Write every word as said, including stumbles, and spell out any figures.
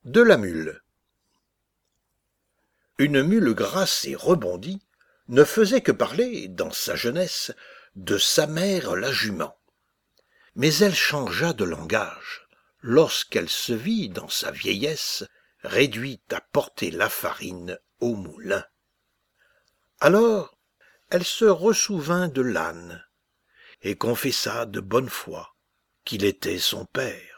De la mule. Une mule grasse et rebondie ne faisait que parler, dans sa jeunesse, de sa mère la jument. Mais elle changea de langage lorsqu'elle se vit, dans sa vieillesse, réduite à porter la farine au moulin. Alors elle se ressouvint de l'âne, et confessa de bonne foi qu'il était son père.